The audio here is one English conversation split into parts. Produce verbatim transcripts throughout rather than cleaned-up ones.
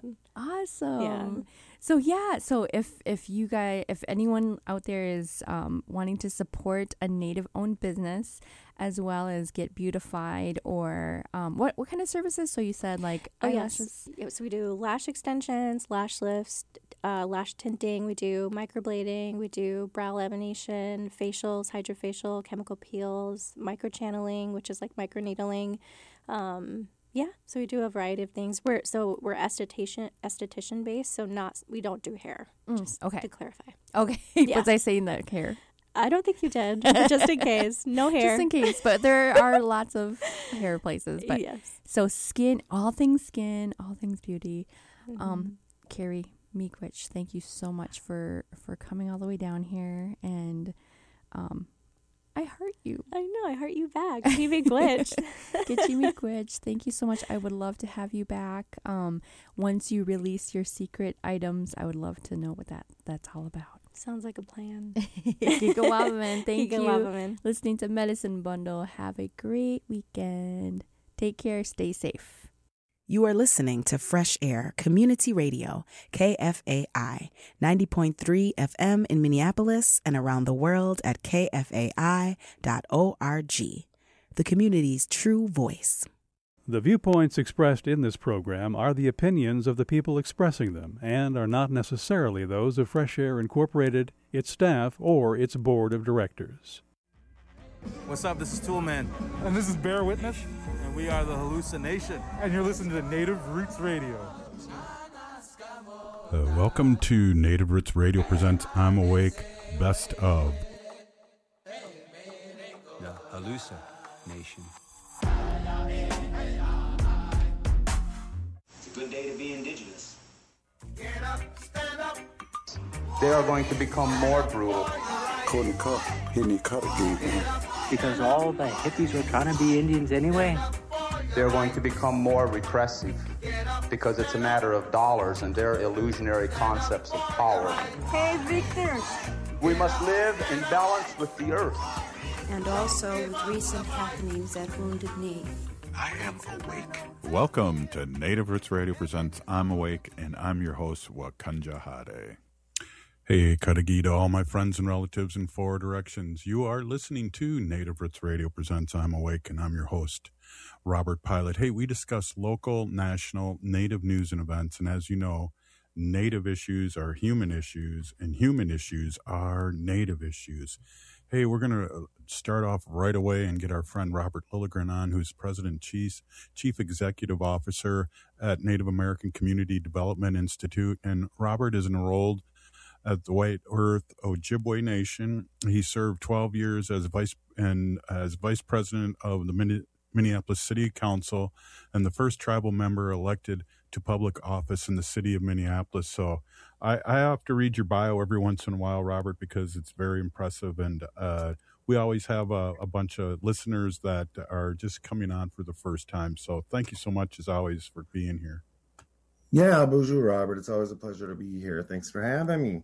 fun. Awesome. Yeah. So yeah, so if if you guys, if anyone out there is um, wanting to support a Native-owned business as well as get beautified, or um, what what kind of services? So you said like Oh, eyelashes. yes. Yeah, so we do lash extensions, lash lifts, uh, lash tinting. We do microblading. We do brow lamination, facials, hydrofacial, chemical peels, microchanneling, which is like microneedling. Um, yeah, so we do a variety of things. We're so we're esthetician esthetician based, so not we don't do hair. Mm, just okay. to clarify. Okay. Yeah. Was I saying that hair? I don't think you did, but just in case. No hair. Just in case, but there are lots of hair places. But yes. so skin, all things skin, all things beauty. Mm-hmm. Um, Carrie Meekwich, thank you so much for for coming all the way down here, and um, I heart you. I know, I heart you back. Gitchi Miigwech. Gitchi Miigwech, thank you so much. I would love to have you back. Um, once you release your secret items, I would love to know what that that's all about. Sounds like a plan. Giga Wabaman, thank Giga you. Wabaman. Listening to Medicine Bundle. Have a great weekend. Take care. Stay safe. You are listening to Fresh Air Community Radio, K F A I, ninety point three F M in Minneapolis and around the world at K F A I dot org. The community's true voice. The viewpoints expressed in this program are the opinions of the people expressing them and are not necessarily those of Fresh Air Incorporated, its staff, or its board of directors. What's up? This is Toolman. And this is Bear Witness. And we are the Hallucination. And you're listening to Native Roots Radio. Uh, welcome to Native Roots Radio presents I'm Awake Best Of. The Hallucination. It's a good day to be indigenous. Get up, stand up. They are going to become more brutal. Couldn't cut, hitting cut again. Because all the hippies were trying to be Indians anyway. They're going to become more repressive because it's a matter of dollars and their illusionary concepts of power. Hey, Victor. We must live in balance with the earth. And also with recent happenings at Wounded Knee. I am awake. Welcome to Native Roots Radio presents I'm Awake, and I'm your host, Wakanja Hade. Hey, Kadagi to all my friends and relatives in four directions. You are listening to Native Roots Radio presents I'm Awake, and I'm your host, Robert Pilot. Hey, we discuss local, national, Native news and events, and as you know, Native issues are human issues, and human issues are Native issues. Hey, we're going to start off right away and get our friend Robert Lilligren on, who's President Chief, Chief Executive Officer at Native American Community Development Institute. And Robert is enrolled at the White Earth Ojibwe Nation. He served twelve years as vice and as vice president of the Minneapolis City Council and the first tribal member elected to public office in the city of Minneapolis. So I, I have to read your bio every once in a while, Robert, because it's very impressive. And uh, we always have a, a bunch of listeners that are just coming on for the first time. So thank you so much, as always, for being here. Yeah, bonjour, Robert. It's always a pleasure to be here. Thanks for having me.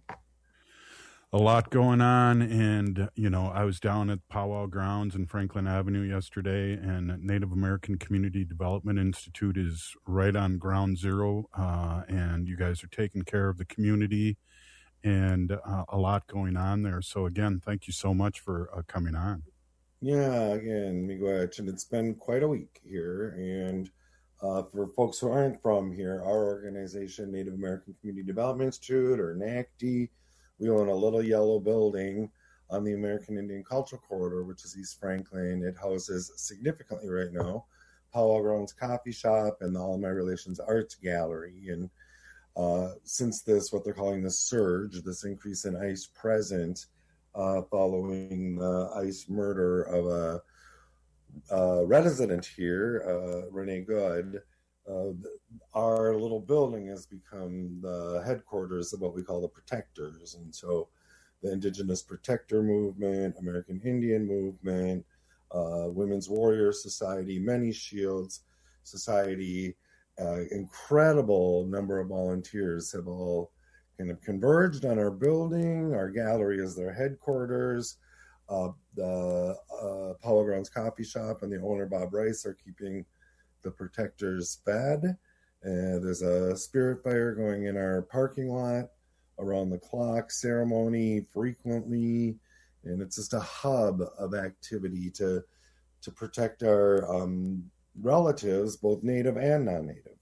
A lot going on, and, you know, I was down at Powwow Grounds in Franklin Avenue yesterday, and Native American Community Development Institute is right on ground zero, uh, and you guys are taking care of the community, and uh, a lot going on there. So, again, thank you so much for uh, coming on. Yeah, again, Miigwech, and it's been quite a week here, and Uh, for folks who aren't from here, our organization, Native American Community Development Institute, or N A C D, we own a little yellow building on the American Indian Cultural Corridor, which is East Franklin. It houses significantly right now Powwow Grounds Coffee Shop and the All My Relations Arts Gallery. And uh, since this, what they're calling the surge, this increase in ICE present uh, following the ICE murder of a Uh, resident here, uh, Renee Good, uh, our little building has become the headquarters of what we call the Protectors. And so the Indigenous Protector Movement, American Indian Movement, uh, Women's Warrior Society, Many Shields Society, uh, incredible number of volunteers have all kind of converged on our building. Our gallery is their headquarters. Uh, the uh, Powwow Grounds Coffee Shop and the owner, Bob Rice, are keeping the Protectors fed Uh, there's a spirit fire going in our parking lot, around the clock ceremony frequently, and it's just a hub of activity to to protect our um, relatives, both native and non-native.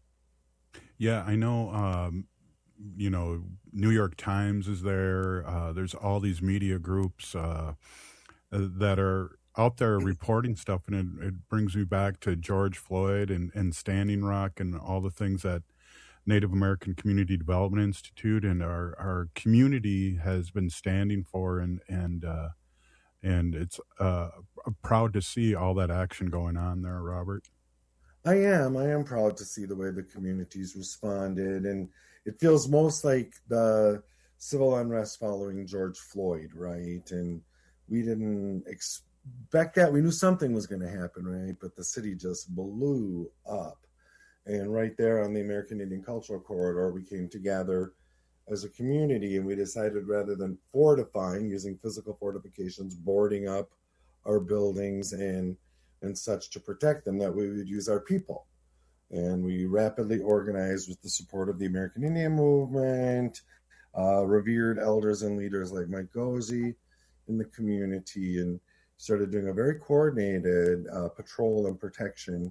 Yeah, I know. Um, you know, New York Times is there. Uh, there's all these media groups uh, that are out there reporting stuff, and it, it brings me back to George Floyd and, and Standing Rock and all the things that Native American Community Development Institute and our, our community has been standing for, and and uh, and it's uh, proud to see all that action going on there, Robert. I am. I am proud to see the way the community's responded, and it feels most like the civil unrest following George Floyd, right? And we didn't expect that. We knew something was going to happen, right? But the city just blew up. And right there on the American Indian Cultural Corridor, we came together as a community, and we decided, rather than fortifying, using physical fortifications, boarding up our buildings and and such to protect them, that we would use our people. And we rapidly organized with the support of the American Indian movement, uh, revered elders and leaders like Mike Gozi in the community, and started doing a very coordinated uh, patrol and protection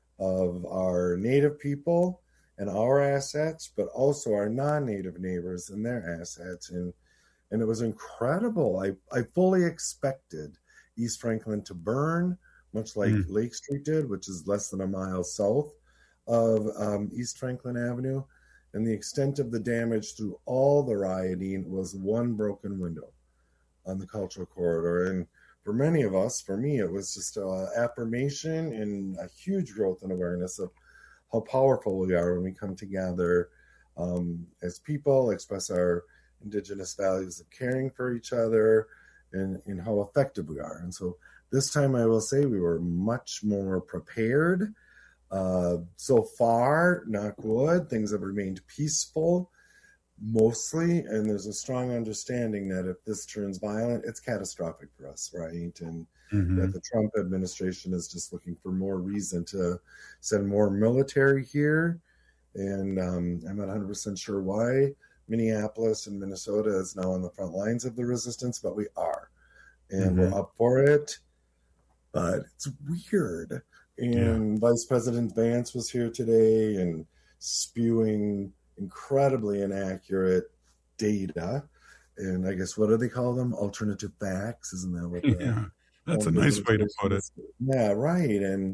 of our native people and our assets, but also our non-native neighbors and their assets. And and it was incredible. I, I fully expected East Franklin to burn, much like mm. Lake Street did, which is less than a mile south of um, East Franklin Avenue. And the extent of the damage through all the rioting was one broken window on the cultural corridor. And for many of us, for me, it was just an affirmation and a huge growth in awareness of how powerful we are when we come together um, as people, express our Indigenous values of caring for each other, and, and how effective we are. And so this time, I will say, we were much more prepared. Uh, so far, knock wood, things have remained peaceful, mostly, and there's a strong understanding that if this turns violent, it's catastrophic for us, right? And mm-hmm. that the Trump administration is just looking for more reason to send more military here. And um, I'm not one hundred percent sure why Minneapolis and Minnesota is now on the front lines of the resistance, but we are. And mm-hmm. we're up for it. But it's weird. And yeah. Vice President Vance was here today and spewing incredibly inaccurate data, and I guess, what do they call them? Alternative facts, isn't that what? Yeah, that's a nice way to put it. Yeah, right. And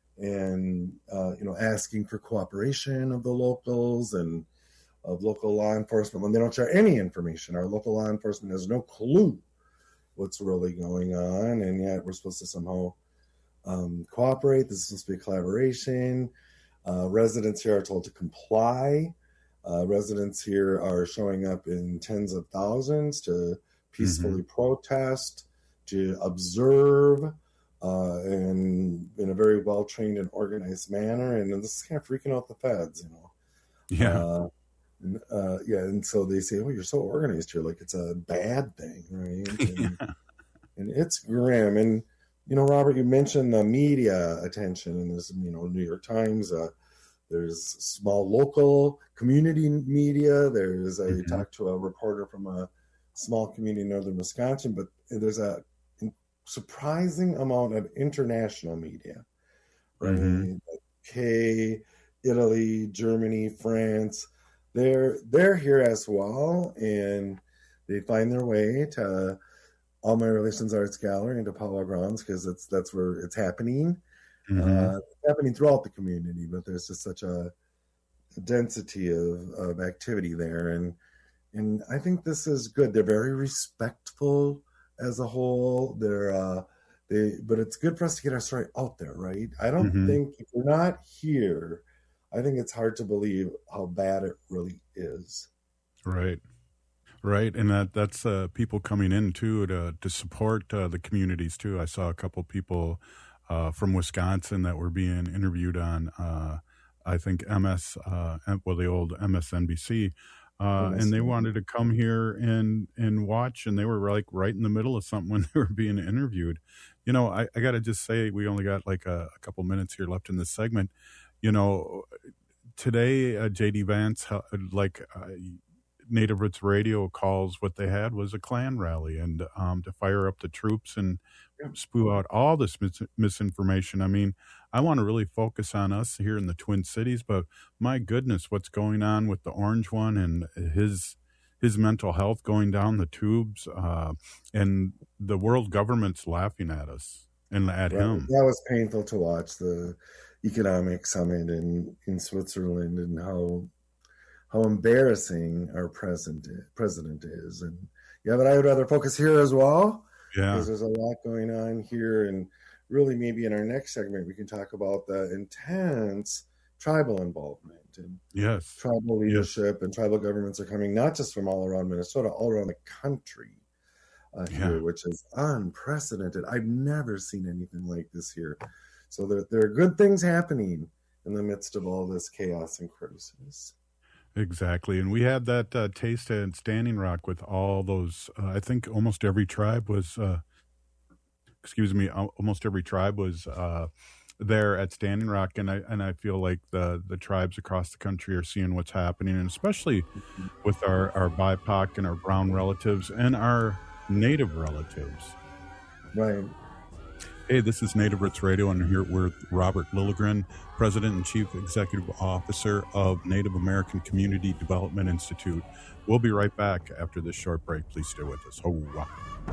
and uh, you know, asking for cooperation of the locals and of local law enforcement when they don't share any information. Our local law enforcement has no clue what's really going on, and yet we're supposed to somehow um, cooperate. This is supposed to be a collaboration. Uh, residents here are told to comply. Uh, residents here are showing up in tens of thousands to peacefully mm-hmm. protest, to observe, uh, and in a very well-trained and organized manner. And this is kind of freaking out the feds, you know. Yeah. Uh, and, uh, yeah, and so they say, "Oh, you're so organized here, like it's a bad thing, right?" And, yeah. and it's grim. And you know, Robert, you mentioned the media attention, and there's, you know, New York Times. Uh, There's small local community media. There's a, mm-hmm. talked to a reporter from a small community in northern Wisconsin, but there's a surprising amount of international media, right? Mm-hmm. K, Italy, Germany, France. They're they're here as well, and they find their way to All My Relations Arts Gallery and to Paula Grounds, because it's that's where it's happening. Mm-hmm. Uh, it's happening throughout the community, but there's just such a, a density of, of activity there, and and I think this is good. They're very respectful as a whole. They're uh, they, but it's good for us to get our story out there, right? I don't mm-hmm. think if we're not here, I think it's hard to believe how bad it really is. Right, right, and that that's uh, people coming in too to to support uh, the communities too. I saw a couple people Uh, from Wisconsin that were being interviewed on, uh, I think M S, uh, well, the old M S N B C, uh, and they wanted to come here and and watch, and they were like right in the middle of something when they were being interviewed. You know, I, I got to just say, we only got like a, a couple minutes here left in this segment. You know, today, uh, J D Vance, uh, like uh, Native Roots Radio calls what they had was a Klan rally, and um, to fire up the troops and spew out all this mis- misinformation. I mean, I want to really focus on us here in the Twin Cities, but my goodness, what's going on with the orange one and his his mental health going down the tubes, uh, and the world government's laughing at us and at Right. him. That was painful to watch, the economic summit in, in Switzerland, and how how embarrassing our president president is. And yeah, but I would rather focus here as well. Yeah. Because there's a lot going on here, and really maybe in our next segment we can talk about the intense tribal involvement and Yes. tribal leadership, and tribal governments are coming not just from all around Minnesota, all around the country uh, Yeah. here, which is unprecedented. I've never seen anything like this here. So there, there are good things happening in the midst of all this chaos and crisis. Exactly. And we had that uh, taste at Standing Rock with all those, uh, I think almost every tribe was, uh, excuse me, al- almost every tribe was uh, there at Standing Rock. And I, and I feel like the, the tribes across the country are seeing what's happening, and especially with our, our B I P O C and our brown relatives and our Native relatives. Right. Hey, this is Native Roots Radio, and here we're with Robert Lilligren, President and Chief Executive Officer of Native American Community Development Institute. We'll be right back after this short break. Please stay with us. Ho, wow.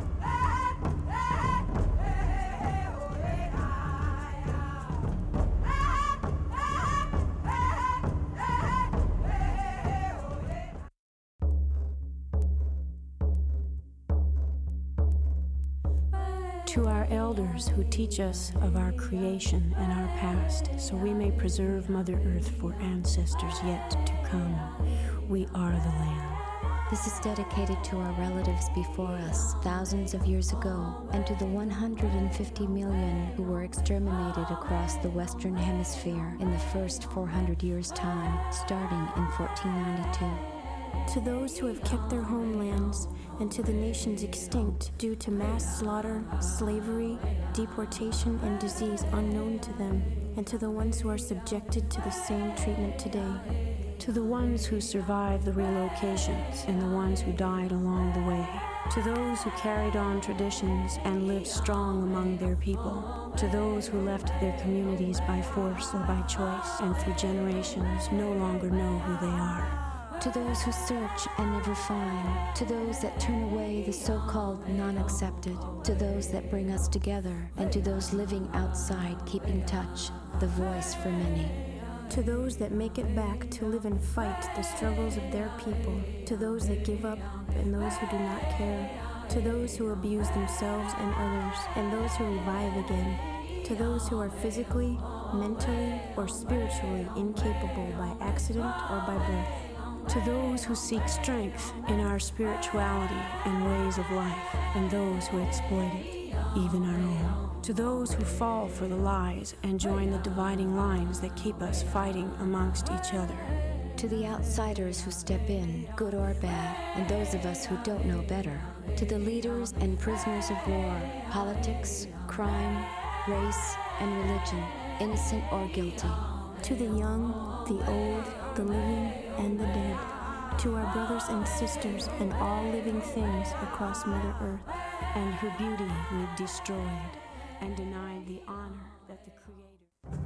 To our elders who teach us of our creation and our past, so we may preserve Mother Earth for ancestors yet to come, we are the land. This is dedicated to our relatives before us, thousands of years ago, and to the one hundred fifty million who were exterminated across the Western Hemisphere in the first four hundred years' time, starting in fourteen ninety-two. To those who have kept their homelands, and to the nations extinct due to mass slaughter, slavery, deportation, and disease unknown to them, and to the ones who are subjected to the same treatment today. To the ones who survived the relocations and the ones who died along the way. To those who carried on traditions and lived strong among their people. To those who left their communities by force or by choice, and through generations no longer know who they are. To those who search and never find, to those that turn away the so-called non-accepted, to those that bring us together, and to those living outside keeping touch, the voice for many. To those that make it back to live and fight the struggles of their people, to those that give up and those who do not care, to those who abuse themselves and others, and those who revive again, to those who are physically, mentally, or spiritually incapable by accident or by birth. To those who seek strength in our spirituality and ways of life, and those who exploit it, even our own. To those who fall for the lies and join the dividing lines that keep us fighting amongst each other. To the outsiders who step in, good or bad, and those of us who don't know better. To the leaders and prisoners of war, politics, crime, race, and religion, innocent or guilty. To the young, the old, the living, and the dead, to our brothers and sisters and all living things across Mother Earth, and her beauty we've destroyed and denied the honor that the Creator.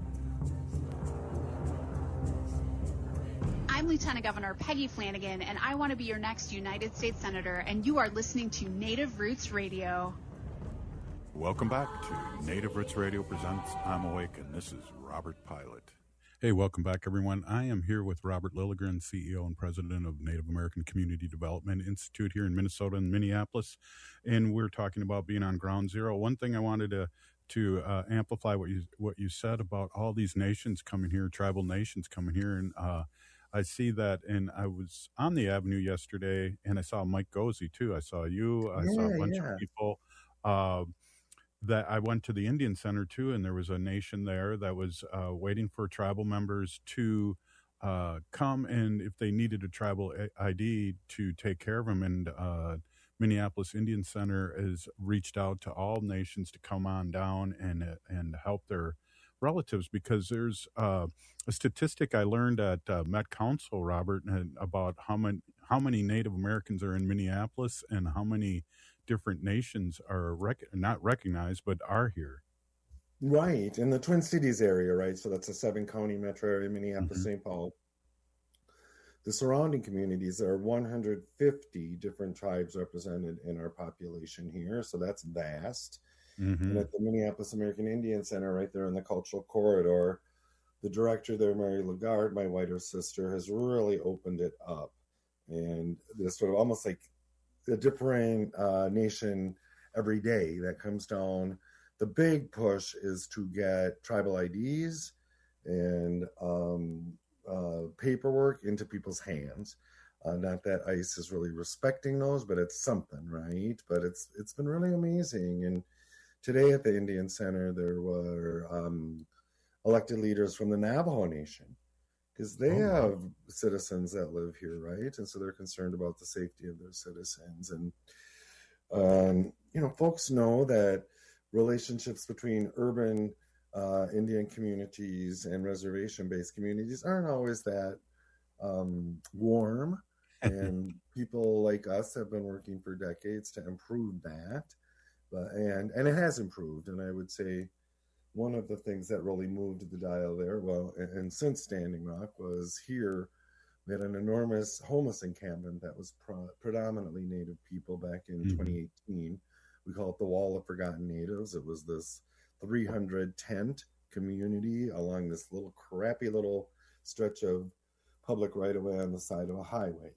I'm Lieutenant Governor Peggy Flanagan, and I want to be your next United States Senator, and you are listening to Native Roots Radio. Welcome back to Native Roots Radio presents I'm Awake, and this is Robert Pilot. Hey, welcome back, everyone. I am here with Robert Lilligren, C E O and President of Native American Community Development Institute here in Minnesota and Minneapolis, and we're talking about being on ground zero. One thing I wanted to to uh, amplify what you what you said about all these nations coming here, tribal nations coming here, and uh, I see that. And I was on the Avenue yesterday, and I saw Mike Gozy too. I saw you. I Yeah, saw a bunch yeah. of people. Uh, that I went to the Indian Center too, and there was a nation there that was uh, waiting for tribal members to uh, come, and if they needed a tribal I D to take care of them. And uh, Minneapolis Indian Center has reached out to all nations to come on down and and help their relatives, because there's uh, a statistic I learned at uh, Met Council, Robert, and about how many how many Native Americans are in Minneapolis and how many different nations are rec- not recognized but are here. Right, in the Twin Cities area, right? So that's a seven county metro area, Minneapolis, Mhm. Saint Paul. The surrounding communities, there are one hundred fifty different tribes represented in our population here, so that's vast. And Mhm. at the Minneapolis American Indian Center, right there in the cultural corridor, the director there, Mary Lagarde, my whiter sister, has really opened it up. And there's sort of almost like a different uh, nation every day that comes down. The big push is to get tribal I Ds and um, uh, paperwork into people's hands. Uh, not that ICE is really respecting those, but it's something, right? But it's it's been really amazing. And today at the Indian Center, there were um, elected leaders from the Navajo Nation, because they Oh, wow. have citizens that live here, right? And so they're concerned about the safety of their citizens. And, um, you know, folks know that relationships between urban uh, Indian communities and reservation-based communities aren't always that um, warm. And people like us have been working for decades to improve that. But, and, and it has improved. And I would say one of the things that really moved the dial there, well, and, and since Standing Rock, was here we had an enormous homeless encampment that was pro- predominantly Native people back in Mhm. twenty eighteen. We call it the Wall of Forgotten Natives. It was this three hundred tent community along this little crappy little stretch of public right-of-way on the side of a highway.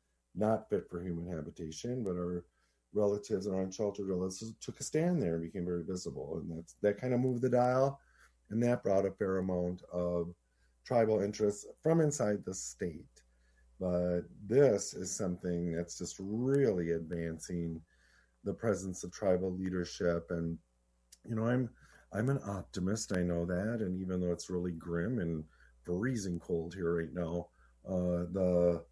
Not fit for human habitation, but our relatives and our unsheltered relatives took a stand there and became very visible. And that's, that kind of moved the dial. And that brought a fair amount of tribal interests from inside the state. But this is something that's just really advancing the presence of tribal leadership. And, you know, I'm I'm an optimist, I know that. And even though it's really grim and freezing cold here right now, uh, the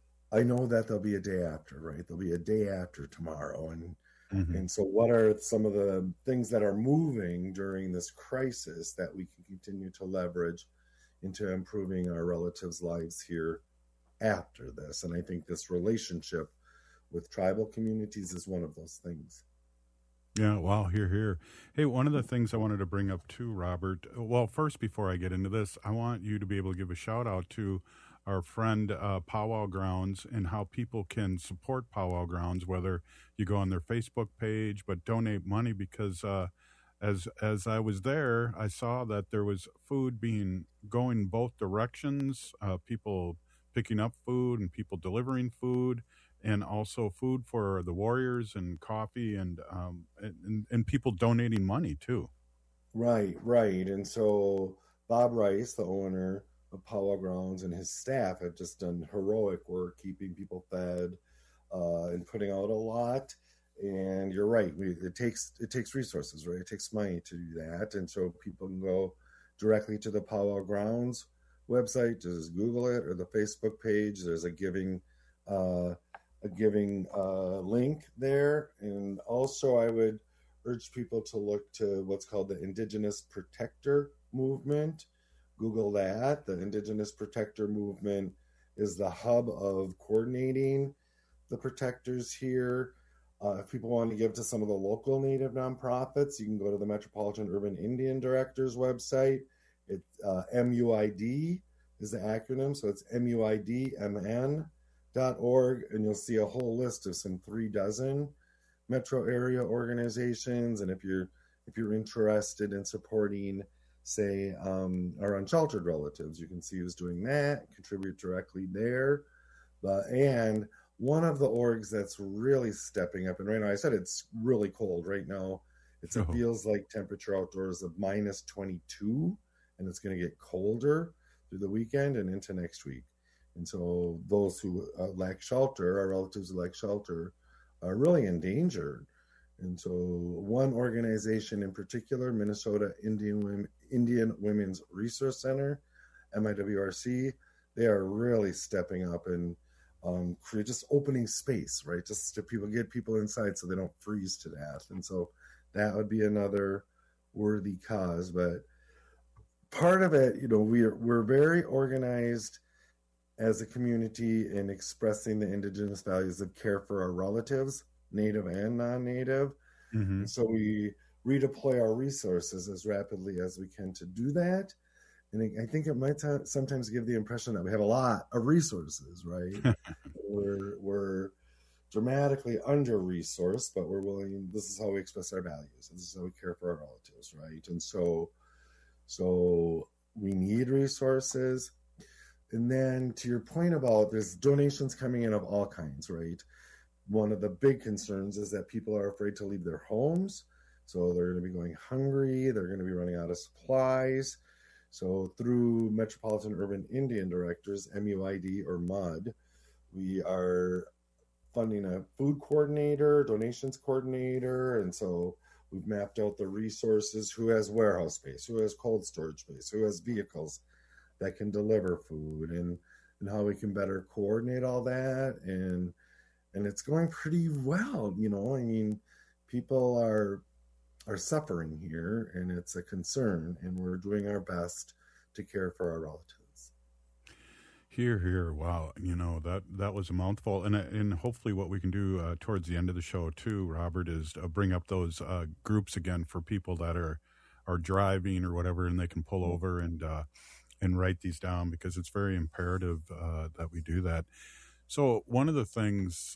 I know that there'll be a day after, right? There'll be a day after tomorrow. And Mhm. and so what are some of the things that are moving during this crisis that we can continue to leverage into improving our relatives' lives here after this? And I think this relationship with tribal communities is one of those things. Yeah, wow, here, here. Hey, one of the things I wanted to bring up too, Robert, well, first, before I get into this, I want you to be able to give a shout out to our friend uh, Powwow Grounds and how people can support Powwow Grounds, whether you go on their Facebook page, but donate money, because uh, as as I was there, I saw that there was food being going both directions, uh, people picking up food and people delivering food, and also food for the warriors and coffee and um, and, and people donating money too. Right, right. And so Bob Rice, the owner of Powwow Grounds, and his staff have just done heroic work keeping people fed uh, and putting out a lot. And you're right, we, it takes it takes resources, right? It takes money to do that. And so people can go directly to the Powwow Grounds website, just Google it, or the Facebook page. There's a giving uh, a giving uh, link there. And also I would urge people to look to what's called the Indigenous Protector Movement. Google that. The Indigenous Protector Movement is the hub of coordinating the protectors here. Uh, if people want to give to some of the local Native nonprofits, you can go to the Metropolitan Urban Indian Director's website. It's uh, M U I D is the acronym, so it's M U I D M N dot org, and you'll see a whole list of some three dozen metro area organizations. And if you're if you're interested in supporting, say, um, our unsheltered relatives, you can see who's doing that, contribute directly there. But and one of the orgs that's really stepping up, and right now I said it's really cold right now. It's, it feels like temperature outdoors of minus twenty-two, and it's going to get colder through the weekend and into next week. And so those who uh, lack shelter, our relatives who lack shelter, are really endangered. And so one organization in particular, Minnesota Indian Women, Indian Women's Resource Center, M I W R C, they are really stepping up and um, create just opening space, right? Just to people get people inside so they don't freeze to death. And so that would be another worthy cause. But part of it, you know, we're we're very organized as a community in expressing the Indigenous values of care for our relatives, Native and non-Native. Mm-hmm. And so we redeploy our resources as rapidly as we can to do that. And I think it might t- sometimes give the impression that we have a lot of resources, right? we're we're dramatically under-resourced, but we're willing, this is how we express our values. This is how we care for our relatives, right? And so, so we need resources. And then to your point about there's donations coming in of all kinds, right? One of the big concerns is that people are afraid to leave their homes. So they're going to be going hungry. They're going to be running out of supplies. So through Metropolitan Urban Indian Directors, M U I D or M U D, we are funding a food coordinator, donations coordinator. And so we've mapped out the resources, who has warehouse space, who has cold storage space, who has vehicles that can deliver food, and, and how we can better coordinate all that. And, and it's going pretty well, you know, I mean, people are are suffering here, and it's a concern, and we're doing our best to care for our relatives. Here, here, wow! You know that that was a mouthful, and and hopefully, what we can do uh, towards the end of the show too, Robert, is uh, bring up those uh, groups again for people that are are driving or whatever, and they can pull over and uh, and write these down, because it's very imperative uh, that we do that. So one of the things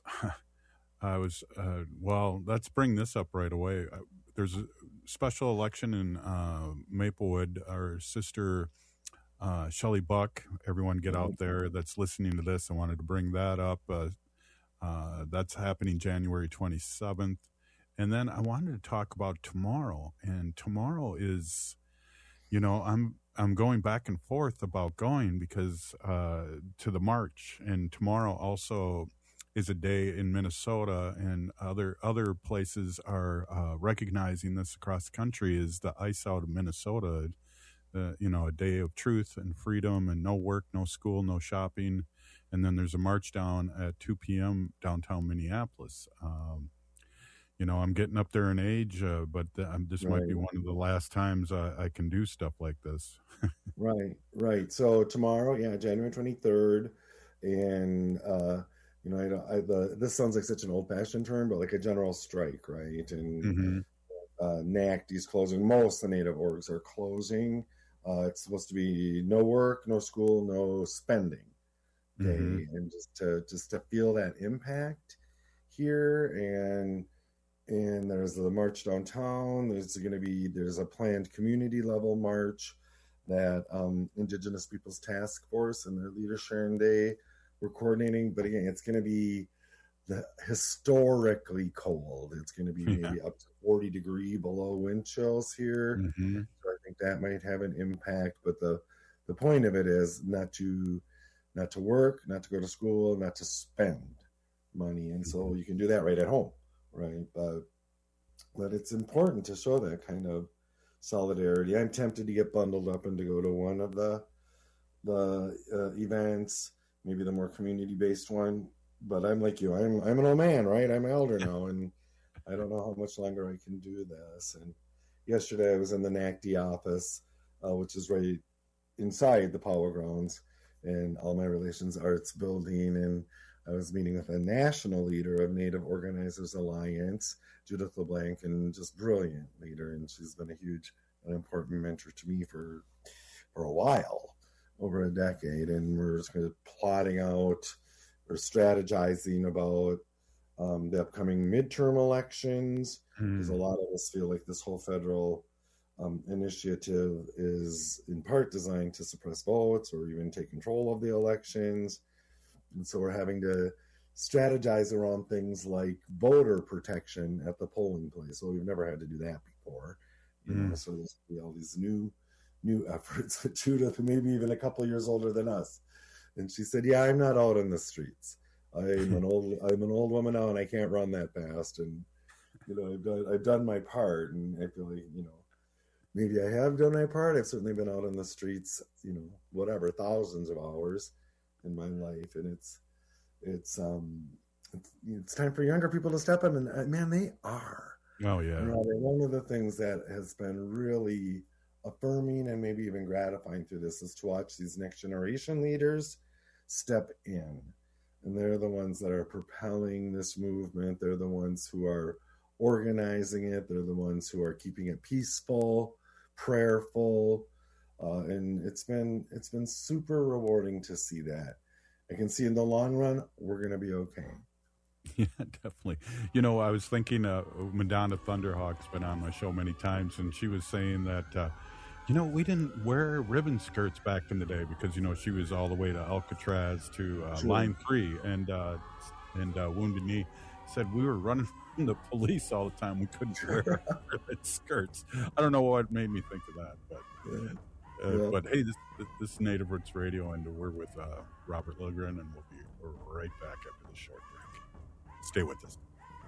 I was uh, well, let's bring this up right away. There's a special election in uh, Maplewood. Our sister uh, Shelley Buck, everyone get out there that's listening to this. I wanted to bring that up. Uh, uh, that's happening January twenty-seventh. And then I wanted to talk about tomorrow. And tomorrow is, you know, I'm I'm going back and forth about going because uh, to the march. And tomorrow also is a day in Minnesota, and other other places are uh, recognizing this across the country, is the Ice Out of Minnesota, uh, you know, a day of truth and freedom and no work, no school, no shopping. And then there's a march down at two p.m. downtown Minneapolis. Um, you know, I'm getting up there in age, uh, but th- this Right. might be one of the last times I, I can do stuff like this. Right, right. So tomorrow, yeah, January twenty-third, and uh, you know, I, don't- I the this sounds like such an old-fashioned term, but like a general strike, right? And Mm-hmm. uh, N A C D is closing. Most of the Native orgs are closing. Uh, it's supposed to be no work, no school, no spending. Okay, Mhm. and just to just to feel that impact here, and and there's the march downtown. There's going to be there's a planned community level march that um, Indigenous Peoples Task Force and their Leader Sharon Day we're coordinating. But again, it's going to be the historically cold. It's going to be Yeah. maybe up to forty degree below wind chills here. Mm-hmm. So I think that might have an impact. But the the point of it is not to not to work, not to go to school, not to spend money, and so you can do that right at home, right? But but it's important to show that kind of solidarity. I'm tempted to get bundled up and to go to one of the the uh, events, maybe the more community-based one. But I'm like you. I'm I'm an old man, right? I'm elder now, and I don't know how much longer I can do this. And yesterday I was in the N A C D office, uh, which is right inside the Power Grounds and All My Relations Arts building, and I was meeting with a national leader of Native Organizers Alliance, Judith LeBlanc, and just brilliant leader, and she's been a huge and important mentor to me for for a while, over a decade, and we're just kind of plotting out or strategizing about um, the upcoming midterm elections, because Mm. a lot of us feel like this whole federal um, initiative is in part designed to suppress votes or even take control of the elections. And so we're having to strategize around things like voter protection at the polling place. So we've never had to do that before. You know, Mm. so there's gonna be all these new new efforts with Judith, maybe even a couple of years older than us. And she said, "Yeah, I'm not out in the streets. I'm an old I'm an old woman now, and I can't run that fast. And you know, I've done I've done my part, and I feel like, you know, maybe I have done my part. I've certainly been out in the streets, you know, whatever, thousands of hours in my life, and it's it's um it's, it's time for younger people to step in, and uh, man, they are. Oh yeah. You know, one of the things that has been really affirming and maybe even gratifying through this is to watch these next generation leaders step in. And they're the ones that are propelling this movement. They're the ones who are organizing it. They're the ones who are keeping it peaceful, prayerful. Uh, and it's been it's been super rewarding to see that. I can see in the long run, we're going to be okay. Yeah, definitely. You know, I was thinking uh, Madonna Thunderhawk's been on my show many times, and she was saying that, uh, you know, we didn't wear ribbon skirts back in the day because, you know, she was all the way to Alcatraz to uh, Sure. Line three and, uh, and uh, Wounded Knee. Said we were running from the police all the time. We couldn't wear ribbon skirts. I don't know what made me think of that, but... Yeah. Uh, Yeah. But hey, this, this is Native Roots Radio, and we're with uh, Robert Lilligren, and we'll be we're right back after the short break. Stay with us.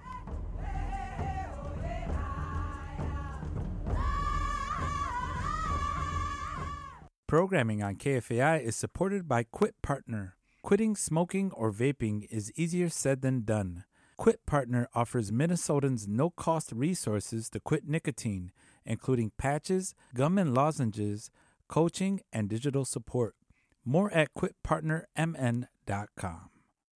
Programming on K F A I is supported by Quit Partner. Quitting smoking or vaping is easier said than done. Quit Partner offers Minnesotans no-cost resources to quit nicotine, including patches, gum and lozenges, coaching, and digital support. More at quit partner m n dot com.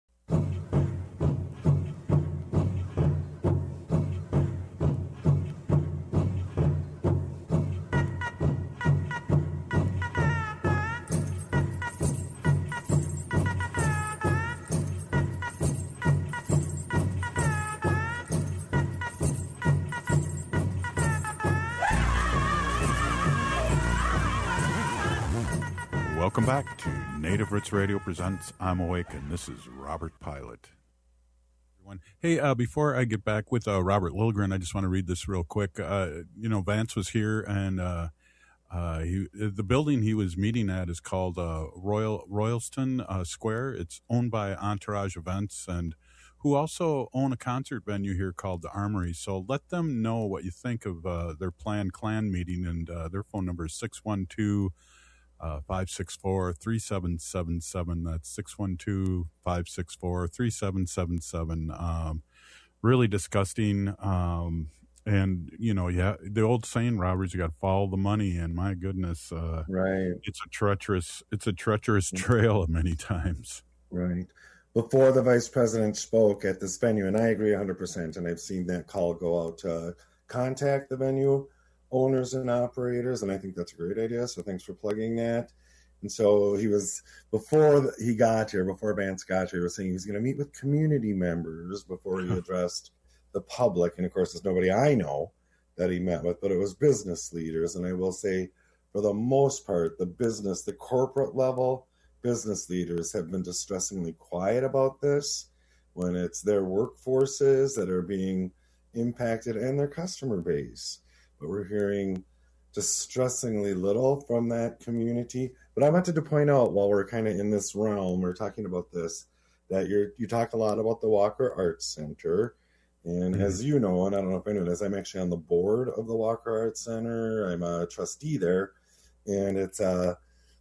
Welcome back to Native Roots Radio presents I'm Awake, and this is Robert Pilot. Everyone. Hey, uh, before I get back with uh, Robert Lilligren, I just want to read this real quick. Uh, you know, Vance was here, and uh, uh, he, the building he was meeting at is called uh, Royal Royalston uh, Square. It's owned by Entourage Events, and who also own a concert venue here called the Armory. So let them know what you think of uh, their planned clan meeting, and uh, their phone number is six one two, five six four, three seven seven seven. That's six one two, five six four, three seven seven seven. Um, really disgusting. Um, and, you know, yeah, the old saying, Roberts, you got to follow the money. And my goodness, uh, right. it's a treacherous, it's a treacherous trail many times. Right. Before the vice president spoke at this venue, and I agree one hundred percent, and I've seen that call go out to contact the venue owners and operators, and I think that's a great idea, so thanks for plugging that. And so he was, before he got here, before Vance got here, he was saying he was going to meet with community members before he addressed the public, and of course there's nobody I know that he met with, but it was business leaders. And I will say, for the most part, the business, the corporate level business leaders have been distressingly quiet about this when it's their workforces that are being impacted and their customer base. But we're hearing distressingly little from that community. But I wanted to point out, while we're kind of in this realm, we're talking about this, that you're, you talk a lot about the Walker Arts Center. And mm-hmm. as you know, and I don't know if anyone knows, I'm actually on the board of the Walker Arts Center. I'm a trustee there. And it's a,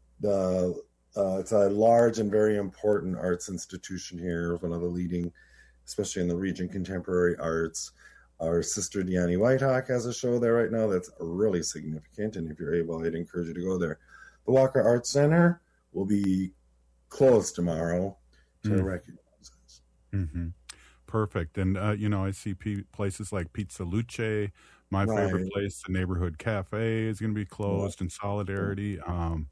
the, uh, it's a large and very important arts institution here, one of the leading, especially in the region, contemporary arts. Our sister Deanne Whitehawk has a show there right now that's really significant, and if you're able, I'd encourage you to go there. The Walker Arts Center will be closed tomorrow to mm. recognize us. Mm-hmm. Perfect. And, uh, you know, I see p- places like Pizza Luce, my right. favorite place, the Neighborhood Cafe, is going to be closed yeah. in solidarity. Um,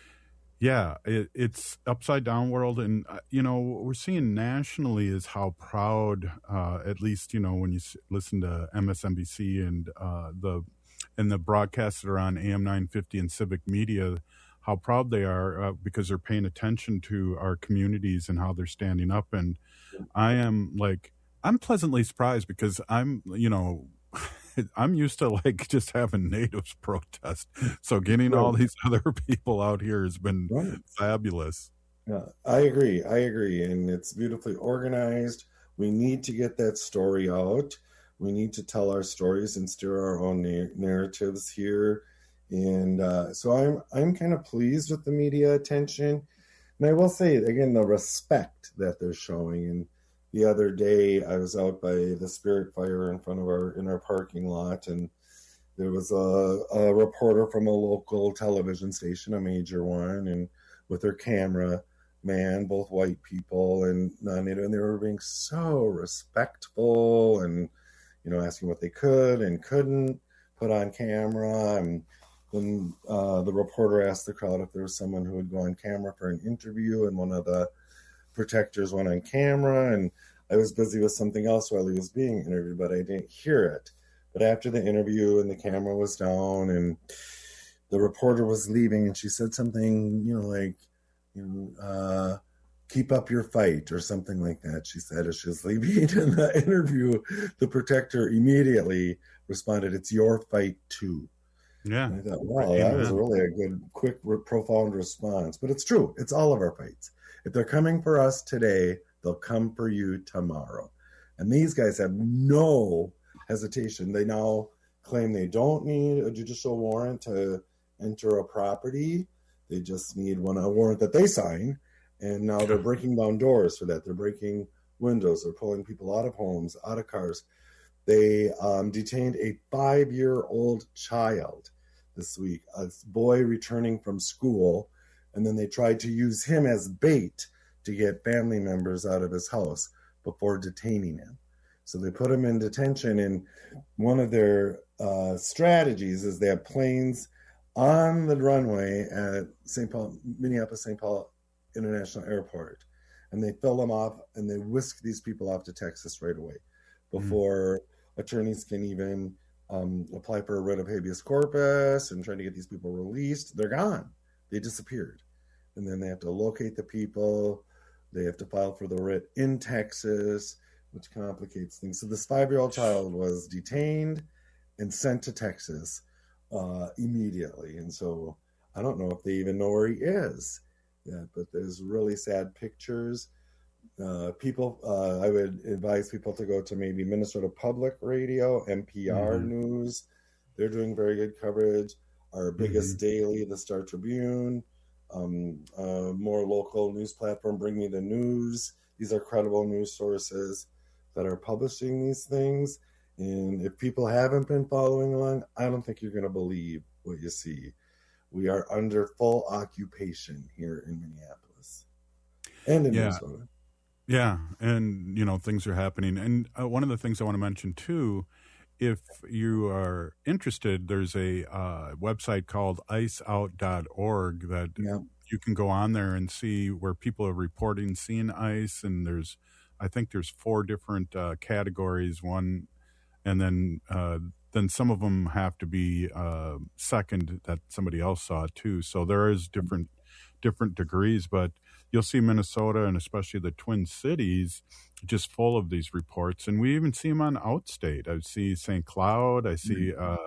Yeah, it, it's upside down world. And, uh, you know, what we're seeing nationally is how proud, uh, at least, you know, when you s- listen to M S N B C and uh, the and the broadcasts that are on A M nine fifty and Civic Media, how proud they are uh, because they're paying attention to our communities and how they're standing up. And I am like, I'm pleasantly surprised because I'm, you know, I'm used to like just having natives protest. So getting right. all these other people out here has been right. fabulous. Yeah, I agree. I agree. And it's beautifully organized. We need to get that story out. We need to tell our stories and steer our own na- narratives here. And uh, so I'm I'm kind of pleased with the media attention. And I will say, again, the respect that they're showing. And the other day, I was out by the Spirit Fire in front of our in our parking lot, and there was a, a reporter from a local television station, a major one, and with their camera man, both white people and non-native, and they were being so respectful and, you know, asking what they could and couldn't put on camera. And then uh, the reporter asked the crowd if there was someone who would go on camera for an interview, and one of the protectors went on camera, and I was busy with something else while he was being interviewed, but I didn't hear it. But after the interview and the camera was down and the reporter was leaving, and she said something, you know, like, you know, uh, keep up your fight or something like that, she said as she was leaving in the interview. The protector immediately responded, it's your fight too. Yeah. And I thought, wow, that was really a good, quick, profound response. But it's true. It's all of our fights. If they're coming for us today, they'll come for you tomorrow. And these guys have no hesitation. They now claim they don't need a judicial warrant to enter a property. They just need one, a warrant that they sign. And now they're breaking down doors for that. They're breaking windows. They're pulling people out of homes, out of cars. They um, detained a five-year-old child this week, a boy returning from school. And then they tried to use him as bait to get family members out of his house before detaining him. So they put him in detention, and one of their uh, strategies is they have planes on the runway at Saint Paul, Minneapolis, Saint Paul International Airport, and they fill them off and they whisk these people off to Texas right away before mm. attorneys can even um, apply for a writ of habeas corpus and try to get these people released. They're gone. They disappeared. And then they have to locate the people. They have to file for the writ in Texas, which complicates things. So this five-year-old child was detained and sent to Texas uh, immediately. And so I don't know if they even know where he is. Yeah, but there's really sad pictures. Uh, people, uh, I would advise people to go to maybe Minnesota Public Radio, N P R mm-hmm. News. They're doing very good coverage. Our biggest mm-hmm. daily, the Star Tribune. Um, uh, more local news platform, Bring Me the News. These are credible news sources that are publishing these things. And if people haven't been following along, I don't think you're going to believe what you see. We are under full occupation here in Minneapolis and in yeah. Minnesota. Yeah, and, you know, things are happening. And uh, one of the things I want to mention, too, if you are interested, there's a uh, website called ice out dot org that yeah. you can go on there and see where people are reporting seeing ice. And there's, I think there's four different uh, categories. One, and then uh, then some of them have to be uh, second that somebody else saw too. So there is different different degrees, but you'll see Minnesota and especially the Twin Cities just full of these reports. And we even see them on outstate. I see Saint Cloud. I see uh,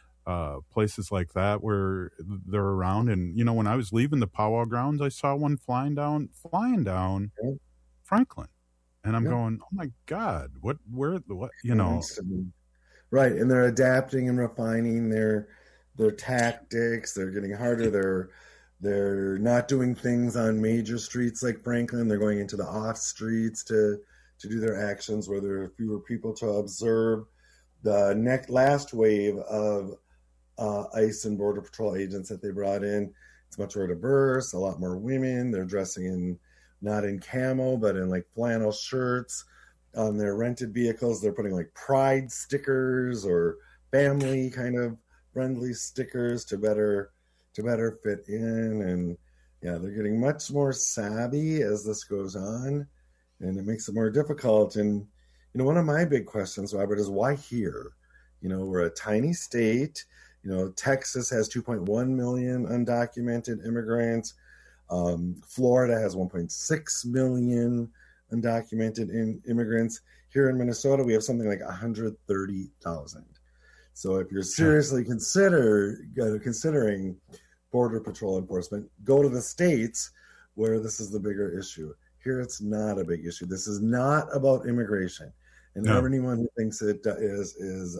uh, places like that where they're around. And, you know, when I was leaving the powwow grounds, I saw one flying down, flying down yeah. Franklin. And I'm yeah. going, oh, my God, what, where, what, you know. Right. And they're adapting and refining their their tactics. They're getting harder. They're They're not doing things on major streets like Franklin. They're going into the off streets to to do their actions where there are fewer people to observe. The next last wave of uh, ICE and Border Patrol agents that they brought in, it's much more diverse, a lot more women. They're dressing in, not in camo, but in like flannel shirts. On their rented vehicles, they're putting like pride stickers or family kind of friendly stickers to better to better fit in. And yeah, they're getting much more savvy as this goes on, and it makes it more difficult. And, you know, one of my big questions, Robert, is why here? You know, we're a tiny state. You know, Texas has two point one million undocumented immigrants. Um, Florida has one point six million undocumented in, immigrants. Here in Minnesota, we have something like one hundred thirty thousand. So if you're seriously consider uh, considering Border Patrol enforcement, go to the states where this is the bigger issue. Here, it's not a big issue. This is not about immigration, and no. anyone who thinks it is is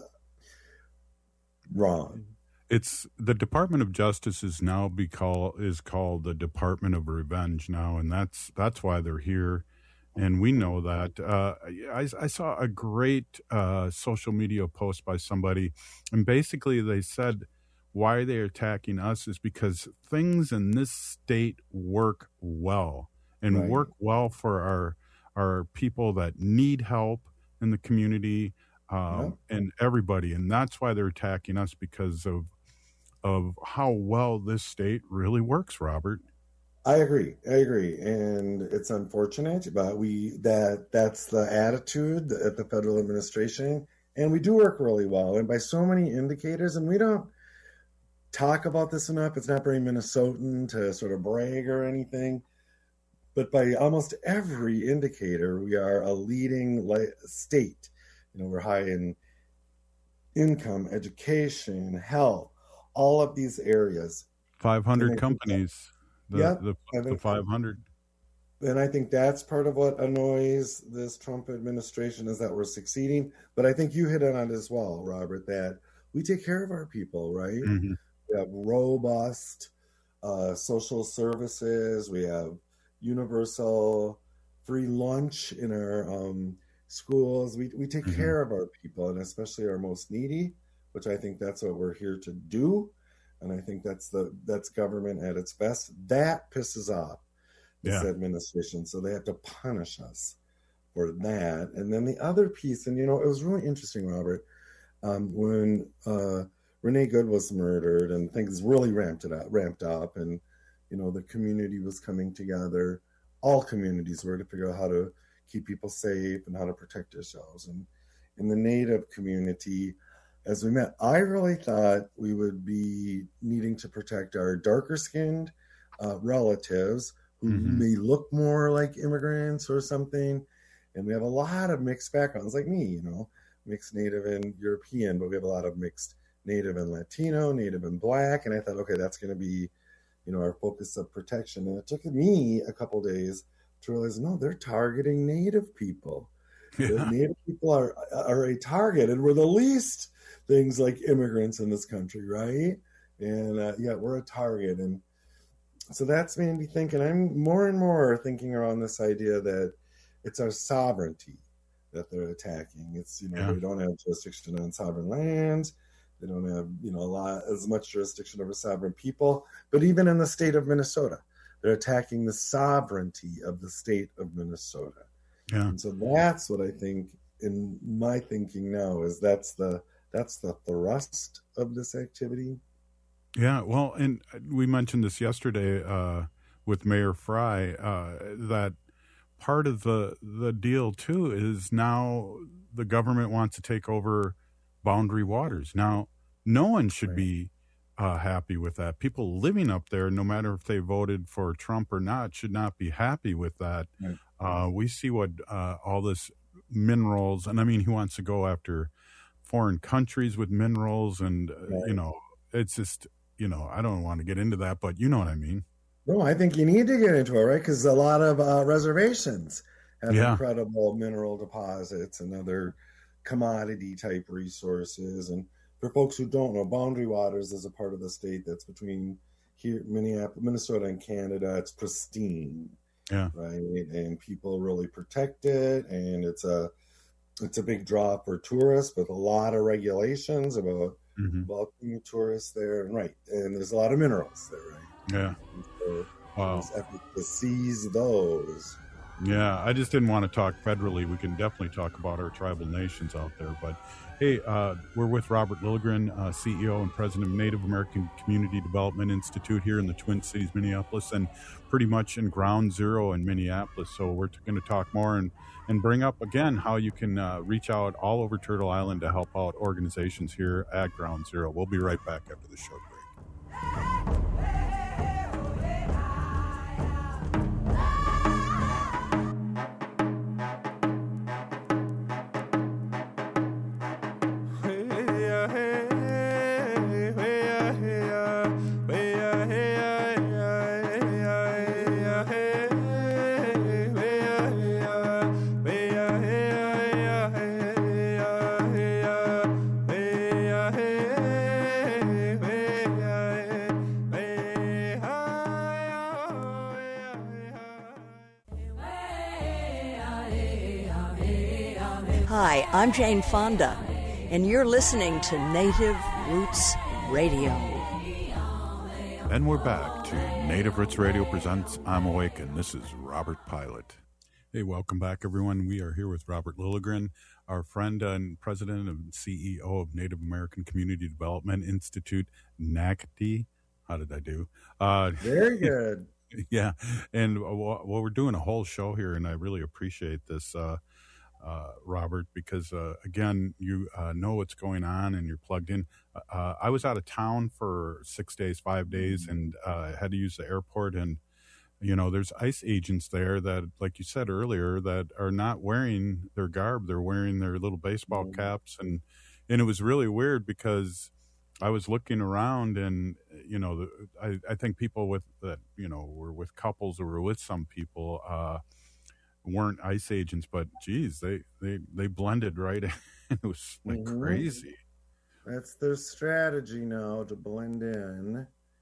wrong. It's the Department of Justice is now be call, is called the Department of Revenge now, and that's that's why they're here. And we know that. Uh, I, I saw a great uh, social media post by somebody, and basically they said why they're attacking us is because things in this state work well and Right. work well for our our people that need help in the community, um, and everybody. And that's why they're attacking us, because of of how well this state really works, Robert. I agree. I agree, and it's unfortunate, but we that that's the attitude at the federal administration, and we do work really well, and by so many indicators, and we don't talk about this enough. It's not very Minnesotan to sort of brag or anything, but by almost every indicator, we are a leading li- state. You know, we're high in income, education, health, all of these areas. five hundred And I think companies. The, Yeah, the, I the think- five hundred. And I think that's part of what annoys this Trump administration, is that we're succeeding. But I think you hit on it as well, Robert, that we take care of our people, right? Mhm. We have robust uh, social services. We have universal free lunch in our um, schools. We, we take Mhm. care of our people, and especially our most needy, which I think that's what we're here to do. And I think that's the that's government at its best. That pisses off this Yeah. administration, so they have to punish us for that. And then the other piece, and you know, it was really interesting, Robert, um, when uh, Renee Good was murdered, and things really ramped it up, ramped up, and you know, the community was coming together. All communities were, to figure out how to keep people safe and how to protect ourselves. And in the Native community, as we met, I really thought we would be needing to protect our darker skinned uh, relatives who Mhm. may look more like immigrants or something. And we have a lot of mixed backgrounds, like me, you know, mixed Native and European, but we have a lot of mixed Native and Latino, Native and Black. And I thought, okay, that's going to be, you know, our focus of protection. And it took me a couple days to realize, no, they're targeting Native people. The Yeah. Native people are are a target, and we're the least things like immigrants in this country, right? And uh, yeah, we're a target, and so that's made me think. And I'm more and more thinking around this idea that it's our sovereignty that they're attacking. It's, you know, Yeah. they don't have jurisdiction on sovereign lands. They don't have, you know, a lot as much jurisdiction over sovereign people. But even in the state of Minnesota, they're attacking the sovereignty of the state of Minnesota. Yeah. And so that's what I think, in my thinking now, is that's the that's the thrust of this activity. Yeah, well, and we mentioned this yesterday uh, with Mayor Fry, uh, that part of the the deal too is now the government wants to take over Boundary Waters. Now, no one should Right. be uh, happy with that. People living up there, no matter if they voted for Trump or not, should not be happy with that. Right. Uh, we see what uh, all this minerals, and I mean, he wants to go after foreign countries with minerals, and uh, Right. you know, it's just, you know, I don't want to get into that, but you know what I mean. No, I think you need to get into it, right? Because a lot of uh, reservations have Yeah. incredible mineral deposits and other commodity type resources. And for folks who don't know, Boundary Waters is a part of the state that's between here, Minneapolis, Minnesota, and Canada. It's pristine, Yeah. right? And people really protect it, and it's a it's a big draw for tourists, with a lot of regulations about Mhm. welcoming tourists there. And right, and there's a lot of minerals there, right? Yeah. And so Wow. it's epic to seize those. Yeah, I just didn't want to talk federally. We can definitely talk about our tribal nations out there. But hey, uh, we're with Robert Lilligren, uh, C E O and president of Native American Community Development Institute here in the Twin Cities, Minneapolis, and pretty much in Ground Zero in Minneapolis. So we're going to talk more and, and bring up again how you can uh, reach out all over Turtle Island to help out organizations here at Ground Zero. We'll be right back after the short break. Hi, I'm Jane Fonda, and you're listening to Native Roots Radio. And we're back to Native Roots Radio presents I'm Awake, and this is Robert Pilot. Hey, welcome back, everyone. We are here with Robert Lilligren, our friend and president and C E O of Native American Community Development Institute, N A C D. How did I do? Uh, Very good. Yeah, and well, we're doing a whole show here, and I really appreciate this, uh, uh, Robert, because, uh, again, you uh, know what's going on and you're plugged in. Uh, I was out of town for six days, five days, and uh, had to use the airport, and, you know, there's ICE agents there that, like you said earlier, that are not wearing their garb. They're wearing their little baseball mm-hmm. caps, and, and it was really weird because I was looking around, and you know, the, I, I think people with that, you know, were with couples or were with some people uh, weren't ICE agents, but geez, they they they blended right in. It was like mm-hmm. crazy. That's their strategy now, to blend in.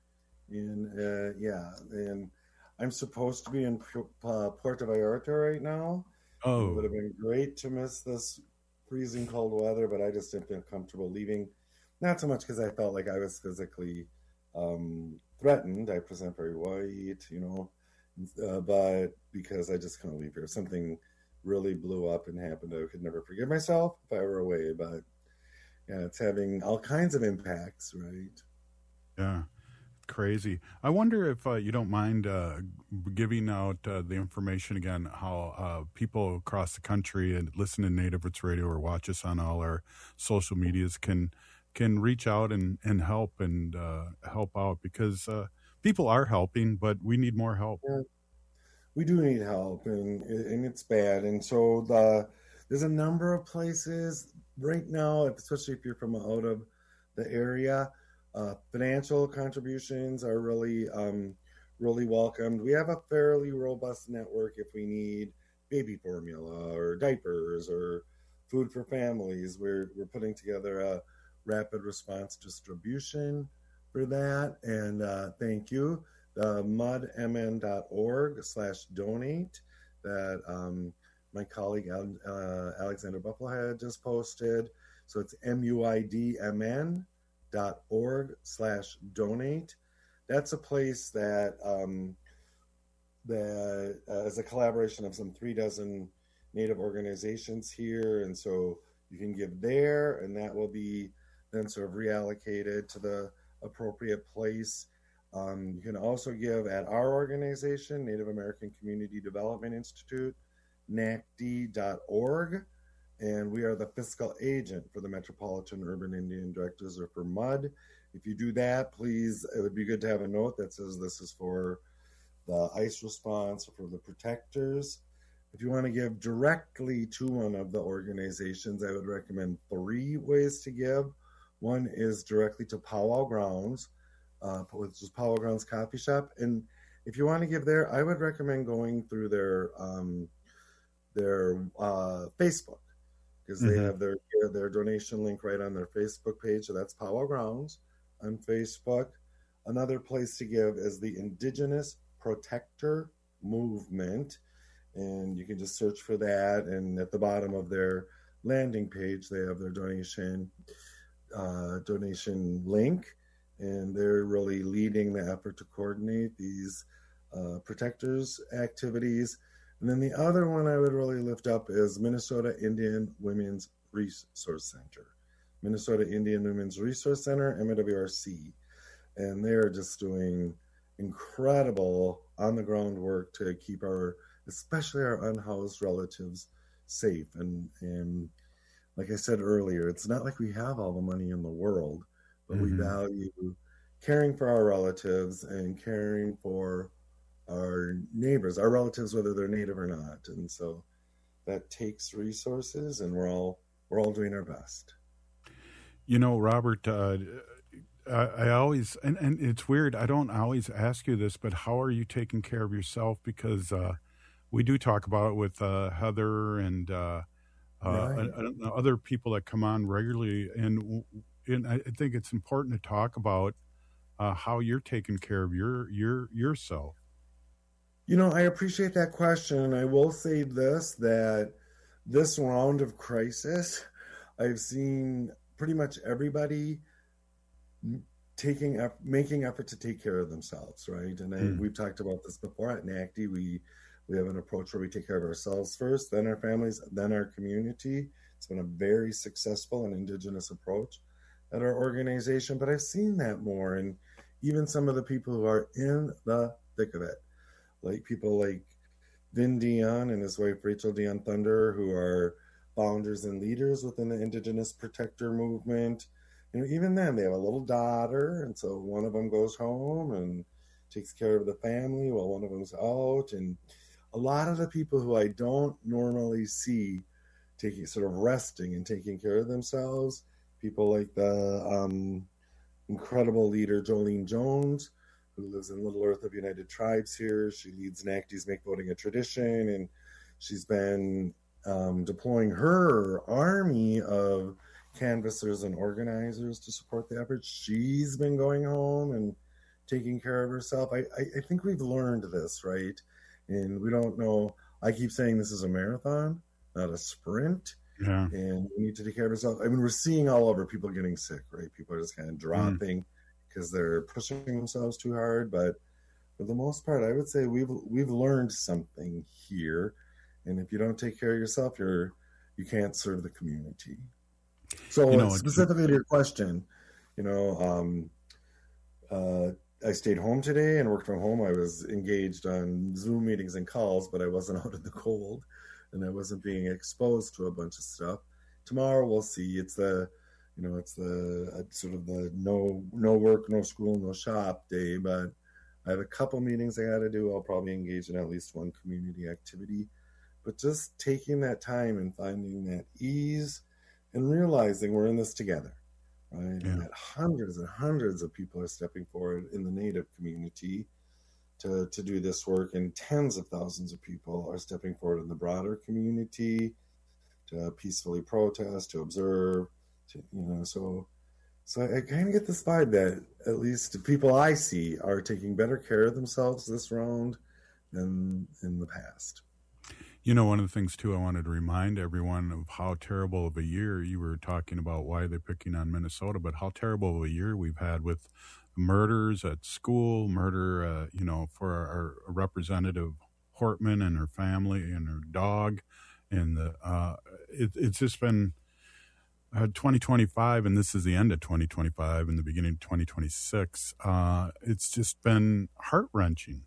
In uh, yeah, and I'm supposed to be in uh, Puerto Vallarta right now. Oh, it would have been great to miss this freezing cold weather, but I just didn't feel comfortable leaving. Not so much because I felt like I was physically um, threatened. I present very white, you know, uh, but because I just couldn't leave here. If something really blew up and happened, I could never forgive myself if I were away. But yeah, it's having all kinds of impacts, right? Yeah, crazy. I wonder if uh, you don't mind uh, giving out uh, the information again, how uh, people across the country and listen to Native Roots Radio or watch us on all our social medias can can reach out and, and help and uh, help out, because uh, people are helping, but we need more help. Yeah. We do need help, and and it's bad. And so the there's a number of places right now, especially if you're from out of the area, uh, financial contributions are really, um, really welcomed. We have a fairly robust network if we need baby formula or diapers or food for families. We're we're putting together a rapid response distribution for that, and uh, thank you. The mudmn dot org slash donate that um, my colleague uh, Alexander Bufflehead just posted. So it's mudmn dot org slash donate. That's a place that um, that uh, is a collaboration of some three dozen Native organizations here, and so you can give there, and that will be then sort of reallocated to the appropriate place. Um, you can also give at our organization, Native American Community Development Institute, N A C D dot org, and we are the fiscal agent for the Metropolitan Urban Indian Directives, or for MUD. If you do that, please, it would be good to have a note that says this is for the ICE response or for the protectors. If you want to give directly to one of the organizations, I would recommend three ways to give. One is directly to Powwow Grounds, uh, which is Powwow Grounds Coffee Shop. And if you want to give there, I would recommend going through their um, their uh, Facebook, because mm-hmm. they have their their donation link right on their Facebook page. So that's Powwow Grounds on Facebook. Another place to give is the Indigenous Protector Movement, and you can just search for that. And at the bottom of their landing page, they have their donation uh, donation link, and they're really leading the effort to coordinate these uh, protectors activities. And then the other one I would really lift up is Minnesota Indian Women's Resource Center. Minnesota Indian Women's Resource Center, M W R C. And they're just doing incredible on-the-ground work to keep our, especially our unhoused relatives, safe. And, and like I said earlier, it's not like we have all the money in the world, but mm-hmm. we value caring for our relatives and caring for our neighbors, our relatives, whether they're Native or not. And so that takes resources, and we're all we're all doing our best. You know, Robert, uh, I, I always, and, and it's weird, I don't always ask you this, but how are you taking care of yourself? Because uh, we do talk about it with uh, Heather and uh, uh, right. uh, other people that come on regularly, and, and I think it's important to talk about uh, how you're taking care of your your yourself. You know, I appreciate that question. And I will say this, that this round of crisis, I've seen pretty much everybody taking up, making effort to take care of themselves, right? And I, mm. we've talked about this before at NACD. We we have an approach where we take care of ourselves first, then our families, then our community. It's been a very successful and Indigenous approach at our organization, but I've seen that more, and even some of the people who are in the thick of it, like people like Vin Dion and his wife Rachel Dion Thunder, who are founders and leaders within the Indigenous Protector movement. You know, even then, they have a little daughter, and so one of them goes home and takes care of the family while one of them's out. And a lot of the people who I don't normally see taking sort of resting and taking care of themselves, people like the um, incredible leader Jolene Jones, who lives in Little Earth of United Tribes here. She leads NACD's Make Voting a Tradition, and she's been um, deploying her army of canvassers and organizers to support the effort. She's been going home and taking care of herself. I, I, I think we've learned this, right? And we don't know. I keep saying this is a marathon, not a sprint. Yeah. And we need to take care of ourselves. I mean, we're seeing all over people getting sick, right? People are just kind of dropping because mm. they're pushing themselves too hard. But for the most part, I would say we've we've learned something here. And if you don't take care of yourself, you're you can't serve the community. So you know, specifically to your question, you know, um, uh, I stayed home today and worked from home. I was engaged on Zoom meetings and calls, but I wasn't out in the cold, and I wasn't being exposed to a bunch of stuff. Tomorrow we'll see. It's the, you know, it's the uh, sort of the no no work, no school, no shop day. But I have a couple meetings I got to do. I'll probably engage in at least one community activity. But just taking that time and finding that ease and realizing we're in this together, right? Yeah. And that hundreds and hundreds of people are stepping forward in the Native community to, to do this work, and tens of thousands of people are stepping forward in the broader community to peacefully protest, to observe, to, you know, so so I, I kind of get this vibe that at least the people I see are taking better care of themselves this round than in the past. You know, one of the things, too, I wanted to remind everyone of how terrible of a year, you were talking about why they're picking on Minnesota, but how terrible of a year we've had with murders at school, murder, uh, you know, for our, our representative Hortman and her family and her dog. And the uh, it, it's just been uh, twenty twenty-five, and this is the end of twenty twenty-five and the beginning of twenty twenty-six. Uh, it's just been heart-wrenching.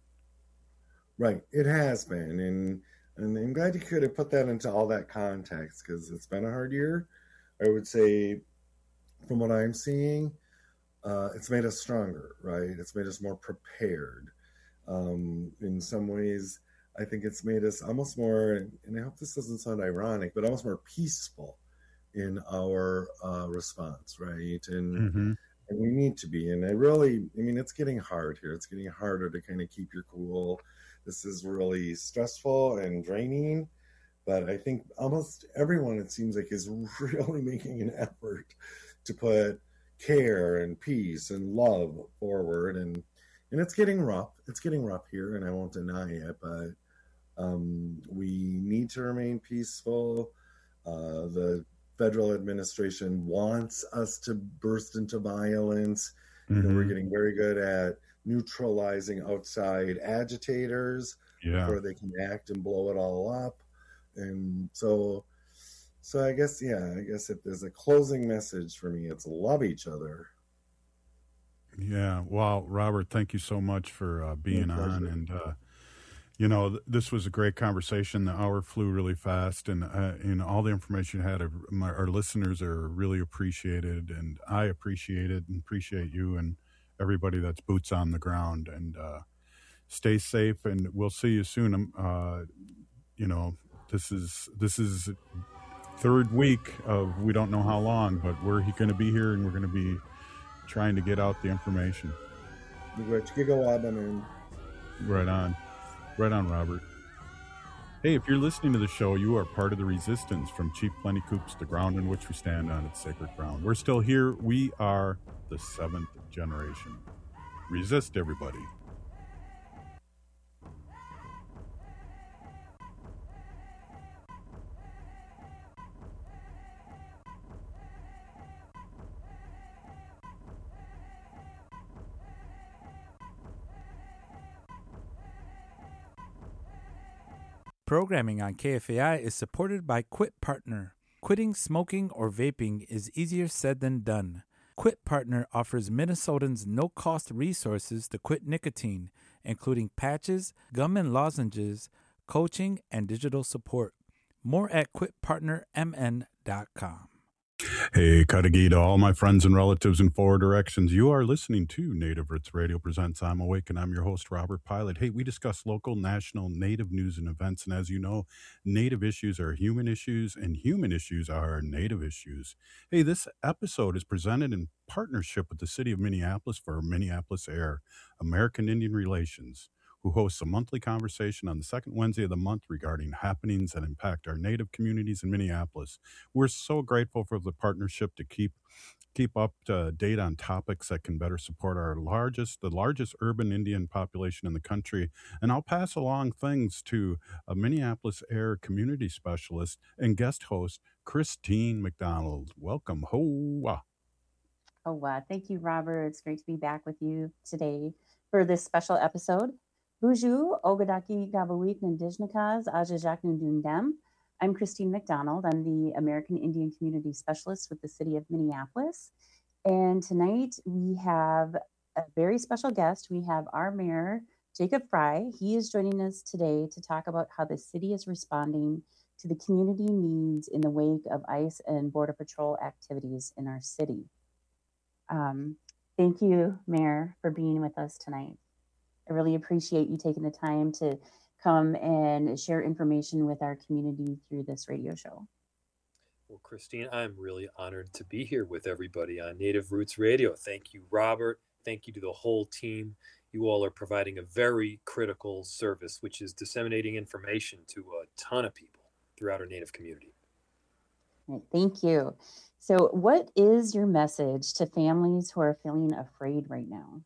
Right. It has been. And And I'm glad you could have put that into all that context, because it's been a hard year. I would say, from what I'm seeing, uh, it's made us stronger, right? It's made us more prepared. Um, in some ways, I think it's made us almost more, and I hope this doesn't sound ironic, but almost more peaceful in our uh, response, right? And, mm-hmm. and we need to be. And I really, I mean, it's getting hard here. It's getting harder to kind of keep your cool. This is really stressful and draining, but I think almost everyone, it seems like, is really making an effort to put care and peace and love forward. And, and it's getting rough. It's getting rough here, and I won't deny it, but um, we need to remain peaceful. Uh, the federal administration wants us to burst into violence. Mm-hmm. You know, we're getting very good at neutralizing outside agitators yeah. before they can act and blow it all up. And so, so I guess, yeah, I guess if there's a closing message for me, it's love each other. Yeah. Well, Robert, thank you so much for uh, being on. And, uh, you know, th- this was a great conversation. The hour flew really fast, and, uh, and all the information you had, uh, my, our listeners are really appreciated, and I appreciate it and appreciate you and everybody that's boots on the ground. And uh, stay safe, and we'll see you soon. Uh, you know, this is this is third week of we don't know how long, but we're going to be here, and we're going to be trying to get out the information. Right on. Right on, Robert. Hey, if you're listening to the show, you are part of the resistance. From Chief Plenty Coups, the ground in which we stand on, its sacred ground. We're still here. We are the seventh generation. Resist, everybody. Programming on K F A I is supported by Quit Partner. Quitting smoking or vaping is easier said than done. Quit Partner offers Minnesotans no-cost resources to quit nicotine, including patches, gum and lozenges, coaching, and digital support. More at quit partner m n dot com. Hey, Kadagi to all my friends and relatives in four directions. You are listening to Native Roots Radio Presents I'm Awake, and I'm your host, Robert Pilot. Hey, we discuss local, national, Native news and events, and as you know, Native issues are human issues, and human issues are Native issues. Hey, this episode is presented in partnership with the City of Minneapolis for Minneapolis Air, American Indian Relations, who hosts a monthly conversation on the second Wednesday of the month regarding happenings that impact our Native communities in Minneapolis. We're so grateful for the partnership to keep keep up to date on topics that can better support our largest, the largest urban Indian population in the country. And I'll pass along things to a Minneapolis Air community specialist and guest host, Christine McDonald. Welcome. Hoa. Oh, wow. Thank you, Robert. It's great to be back with you today for this special episode. Bonjour, Ogadaki Gavawik Ndijnakas, Ajajak Ndundem. I'm Christine McDonald. I'm the American Indian Community Specialist with the City of Minneapolis. And tonight we have a very special guest. We have our mayor, Jacob Fry. He is joining us today to talk about how the city is responding to the community needs in the wake of ICE and Border Patrol activities in our city. Um, thank you, Mayor, for being with us tonight. I really appreciate you taking the time to come and share information with our community through this radio show. Well, Christine, I'm really honored to be here with everybody on Native Roots Radio. Thank you, Robert. Thank you to the whole team. You all are providing a very critical service, which is disseminating information to a ton of people throughout our Native community. Right, thank you. So what is your message to families who are feeling afraid right now?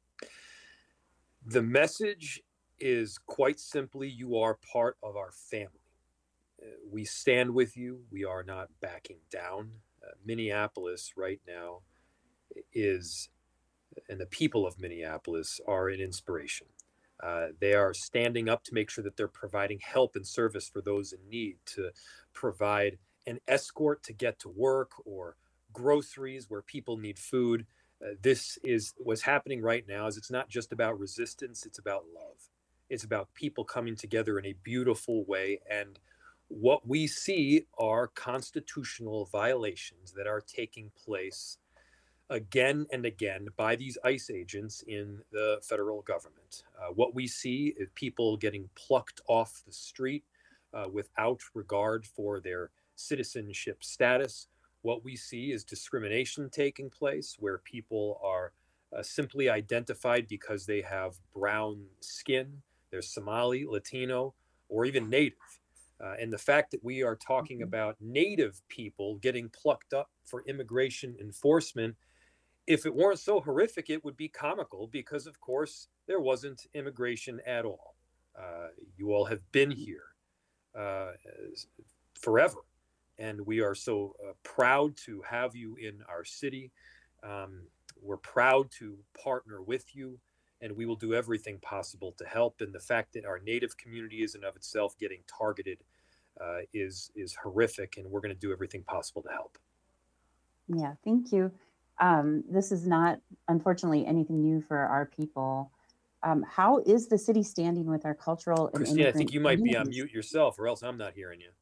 The message is quite simply, you are part of our family. Uh, we stand with you. We are not backing down. Uh, Minneapolis right now is, and the people of Minneapolis are an inspiration. Uh, they are standing up to make sure that they're providing help and service for those in need, to provide an escort to get to work or groceries where people need food. Uh, this is what's happening right now. Is it's not just about resistance, it's about love. It's about people coming together in a beautiful way. And what we see are constitutional violations that are taking place again and again by these ICE agents in the federal government. Uh, what we see is people getting plucked off the street uh, without regard for their citizenship status. What we see is discrimination taking place where people are uh, simply identified because they have brown skin, they're Somali, Latino, or even Native. Uh, and the fact that we are talking mm-hmm. about Native people getting plucked up for immigration enforcement, if it weren't so horrific, it would be comical because, of course, there wasn't immigration at all. Uh, you all have been here uh, forever. And we are so uh, proud to have you in our city. Um, we're proud to partner with you, and we will do everything possible to help. And the fact that our Native community is in of itself getting targeted uh, is, is horrific, and we're going to do everything possible to help. Yeah, thank you. Um, this is not, unfortunately, anything new for our people. Um, how is the city standing with our cultural and Christine, I think you might be on mute yourself, or else I'm not hearing you.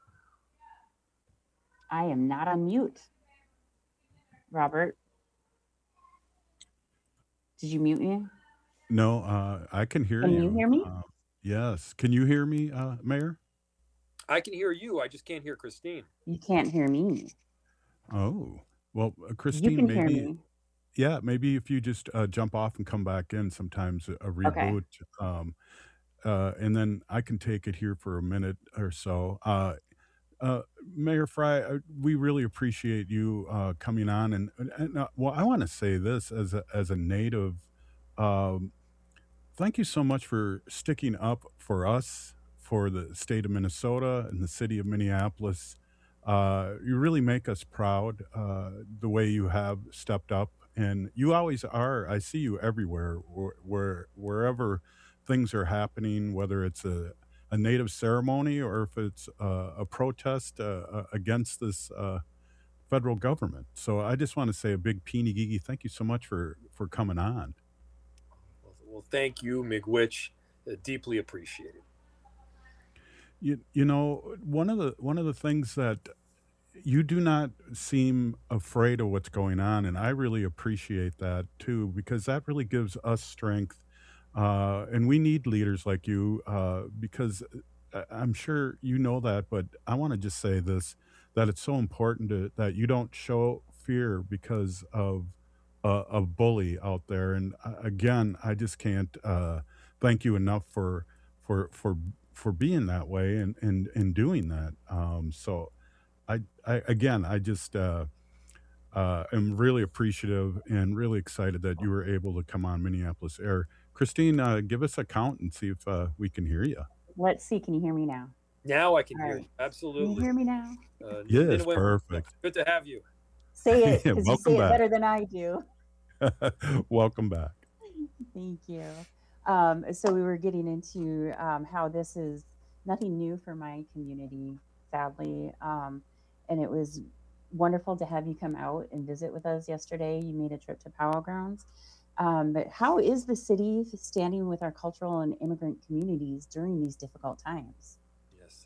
I am not on mute. Robert, did you mute me? No, uh, I can hear can you. Can you hear me? Uh, yes. Can you hear me, uh, Mayor? I can hear you. I just can't hear Christine. You can't hear me. Oh, well, uh, Christine, you can maybe. Hear me. Yeah, maybe if you just uh, jump off and come back in, sometimes a, a reboot, okay. um, uh, and then I can take it here for a minute or so. Uh, Uh, Mayor Fry, uh, we really appreciate you uh, coming on, and, and uh, well, I want to say this as a as a native, um, thank you so much for sticking up for us, for the state of Minnesota and the city of Minneapolis. Uh, you really make us proud uh, the way you have stepped up, and you always are. I see you everywhere, where, where wherever things are happening, whether it's a a native ceremony or if it's uh, a protest uh, against this uh, federal government. So I just want to say a big Peeny Gigi, thank you so much for, for coming on. Well, thank you, Miigwech. Uh, deeply appreciated. You you know, one of the one of the things that you do not seem afraid of what's going on, and I really appreciate that too, because that really gives us strength, uh, and we need leaders like you, uh, because I'm sure you know that, but I want to just say this, that it's so important to, that you don't show fear because of uh, a bully out there. And uh, again, I just can't uh, thank you enough for for for for being that way and and, and doing that. Um, so I, I again, I just uh, uh, am really appreciative and really excited that you were able to come on Minneapolis Air. Christine, uh, give us a count and see if uh, we can hear you. Let's see. Can you hear me now? Now I can All hear right. you. Absolutely. Can you hear me now? Uh, Yes, Ninaway, perfect. Good to have you. Say it, Yeah, because you welcome say it back. better than I do. Welcome back. Thank you. Um, so we were getting into um, how this is nothing new for my community, sadly. Um, and it was wonderful to have you come out and visit with us yesterday. You made a trip to Powwow Grounds. Um, but how is the city standing with our cultural and immigrant communities during these difficult times? Yes.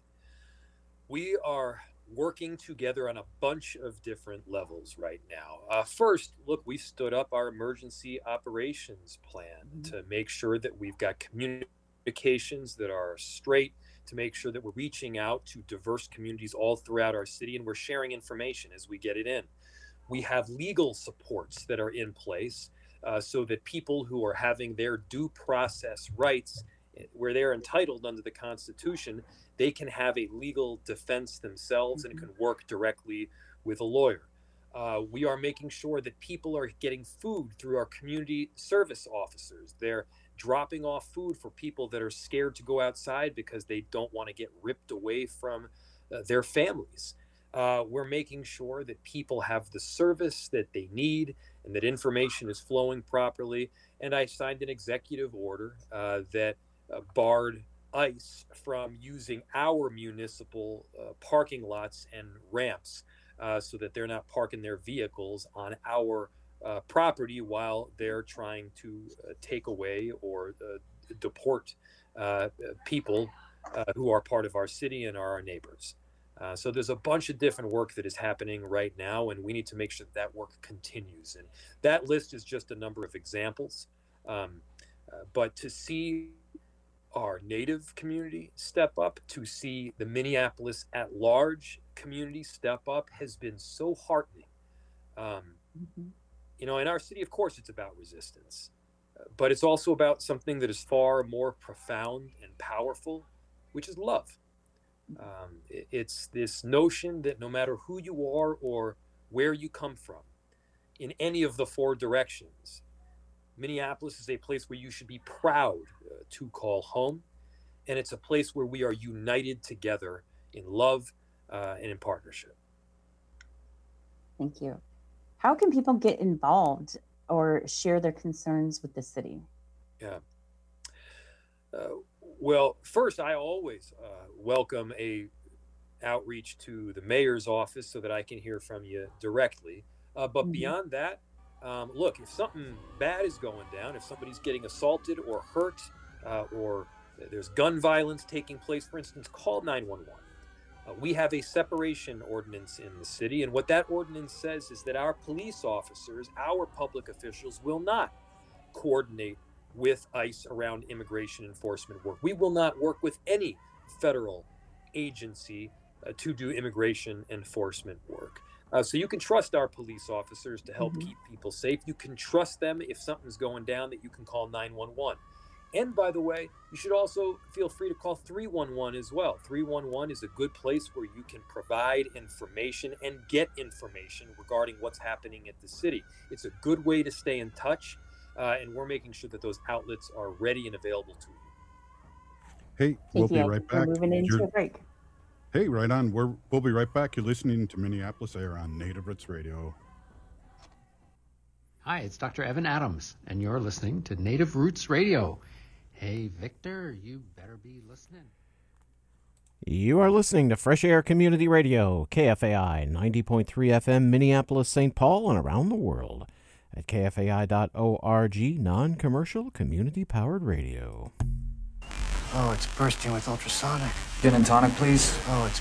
We are working together on a bunch of different levels right now. Uh, first, look, we stood up our emergency operations plan mm-hmm. to make sure that we've got communications that are straight, to make sure that we're reaching out to diverse communities all throughout our city, and we're sharing information as we get it in. We have legal supports that are in place uh, so that people who are having their due process rights, where they're entitled under the Constitution, they can have a legal defense themselves mm-hmm. and can work directly with a lawyer. Uh, we are making sure that people are getting food through our community service officers. They're dropping off food for people that are scared to go outside because they don't want to get ripped away from uh, their families. Uh, we're making sure that people have the service that they need and that information is flowing properly. And I signed an executive order uh, that uh, barred ICE from using our municipal uh, parking lots and ramps uh, so that they're not parking their vehicles on our uh, property while they're trying to uh, take away or uh, deport uh, people uh, who are part of our city and are our neighbors. Uh, so there's a bunch of different work that is happening right now, and we need to make sure that, that work continues. And that list is just a number of examples. Um, uh, but to see our Native community step up, to see the Minneapolis at large community step up has been so heartening. Um, mm-hmm. You know, in our city, of course, it's about resistance, uh, but it's also about something that is far more profound and powerful, which is love. Um, it, it's this notion that no matter who you are or where you come from, in any of the four directions, Minneapolis is a place where you should be proud uh, to call home. And it's a place where we are united together in love uh, and in partnership. Thank you. How can people get involved or share their concerns with the city? Yeah. Uh, well, first, I always uh, welcome a outreach to the mayor's office so that I can hear from you directly. Uh, but mm-hmm. beyond that, Um, look, if something bad is going down, if somebody's getting assaulted or hurt, uh, or there's gun violence taking place, for instance, call nine one one. Uh, we have a separation ordinance in the city, and what that ordinance says is that our police officers, our public officials, will not coordinate with ICE around immigration enforcement work. We will not work with any federal agency uh, to do immigration enforcement work. Uh, so you can trust our police officers to help mm-hmm. keep people safe. You can trust them if something's going down that you can call nine one one. And by the way, you should also feel free to call three one one as well. three one one is a good place where you can provide information and get information regarding what's happening at the city. It's a good way to stay in touch, uh, and we're making sure that those outlets are ready and available to you. Hey, Thank we'll you. be right back. We're moving into You're- a break. Hey, right on. We're, we'll be right back. You're listening to Minneapolis Air on Native Roots Radio. Hi, it's Doctor Evan Adams, and you're listening to Native Roots Radio. Hey, Victor, you better be listening. You are listening to Fresh Air Community Radio, K F A I, ninety point three F M, Minneapolis, Saint Paul, and around the world at K F A I dot org, non-commercial, community-powered radio. Oh, it's bursting with ultrasonic. Gin and tonic, please. Oh, it's